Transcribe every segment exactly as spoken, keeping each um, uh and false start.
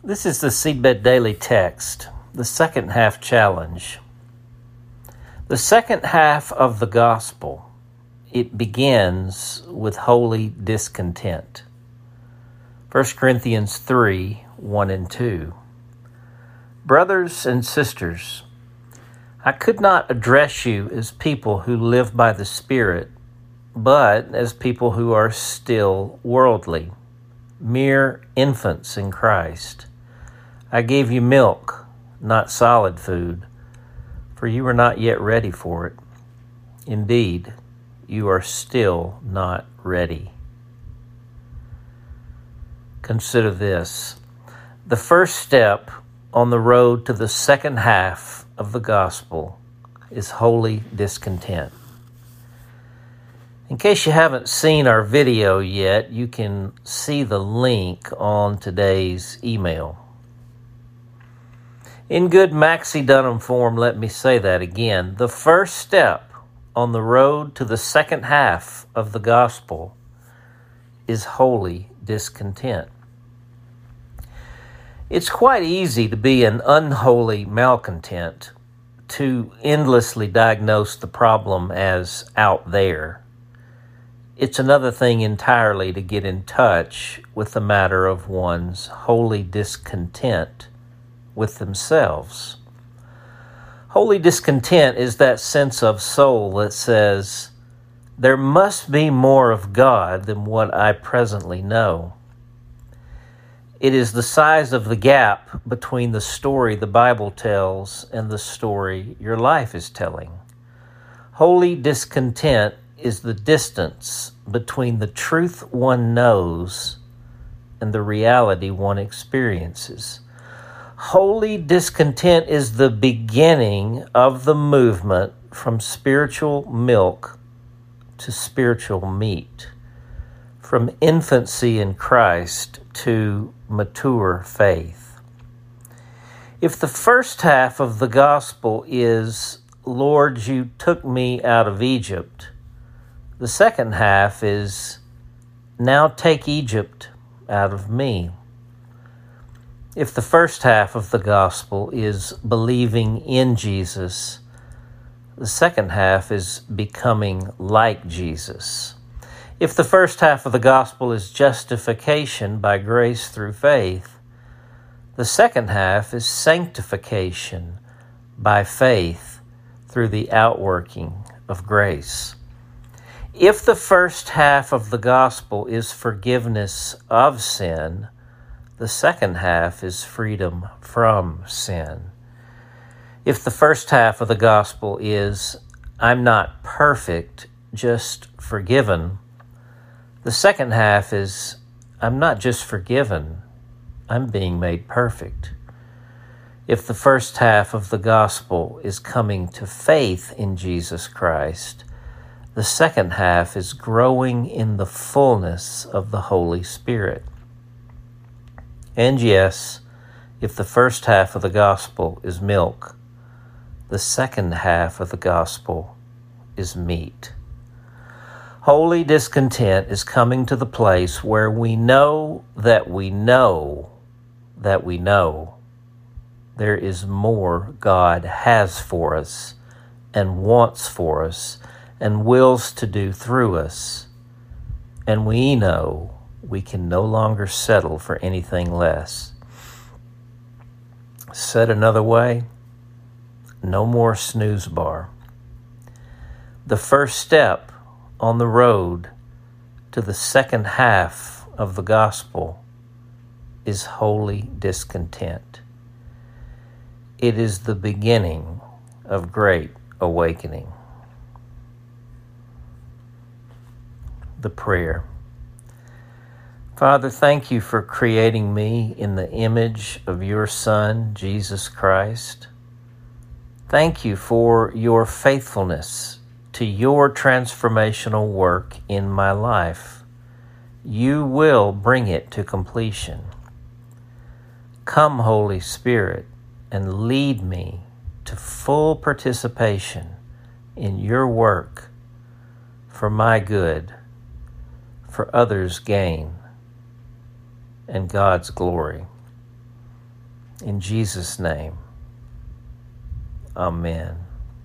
This is the Seedbed Daily Text, the second half challenge. The second half of the gospel, it begins with holy discontent. First Corinthians three, one and two. Brothers and sisters, I could not address you as people who live by the Spirit, but as people who are still worldly, mere infants in Christ. I gave you milk, not solid food, for you were not yet ready for it. Indeed, you are still not ready. Consider this. The first step on the road to the second half of the gospel is holy discontent. In case you haven't seen our video yet, you can see the link on today's email. In good Maxie Dunham form, let me say that again. The first step on the road to the second half of the gospel is holy discontent. It's quite easy to be an unholy malcontent, to endlessly diagnose the problem as out there. It's another thing entirely to get in touch with the matter of one's holy discontent with themselves. Holy discontent is that sense of soul that says, there must be more of God than what I presently know. It is the size of the gap between the story the Bible tells and the story your life is telling. Holy discontent is the distance between the truth one knows and the reality one experiences. Holy discontent is the beginning of the movement from spiritual milk to spiritual meat, from infancy in Christ to mature faith. If the first half of the gospel is, Lord, you took me out of Egypt, the second half is, now take Egypt out of me. If the first half of the gospel is believing in Jesus, the second half is becoming like Jesus. If the first half of the gospel is justification by grace through faith, the second half is sanctification by faith through the outworking of grace. If the first half of the gospel is forgiveness of sin, the second half is freedom from sin. If the first half of the gospel is, I'm not perfect, just forgiven, the second half is, I'm not just forgiven, I'm being made perfect. If the first half of the gospel is coming to faith in Jesus Christ, the second half is growing in the fullness of the Holy Spirit. And yes, if the first half of the gospel is milk, the second half of the gospel is meat. Holy discontent is coming to the place where we know that we know that we know there is more God has for us and wants for us and wills to do through us. And we know we can no longer settle for anything less. Said another way, no more snooze bar. The first step on the road to the second half of the gospel is holy discontent. It is the beginning of great awakening. The prayer. Father, thank you for creating me in the image of your Son, Jesus Christ. Thank you for your faithfulness to your transformational work in my life. You will bring it to completion. Come, Holy Spirit, and lead me to full participation in your work for my good, for others' gain, and God's glory. In Jesus' name, amen.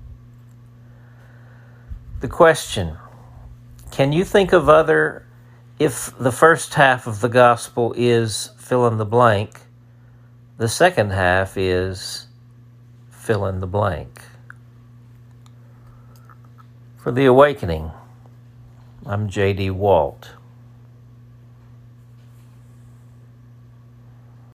The question, can you think of other, if the first half of the gospel is fill in the blank, the second half is fill in the blank? For The Awakening, I'm J D Walt.